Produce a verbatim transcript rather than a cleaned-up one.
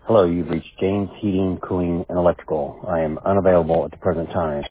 Hello, you've reached James Heating, Cooling, and Electrical. I am unavailable at the present time.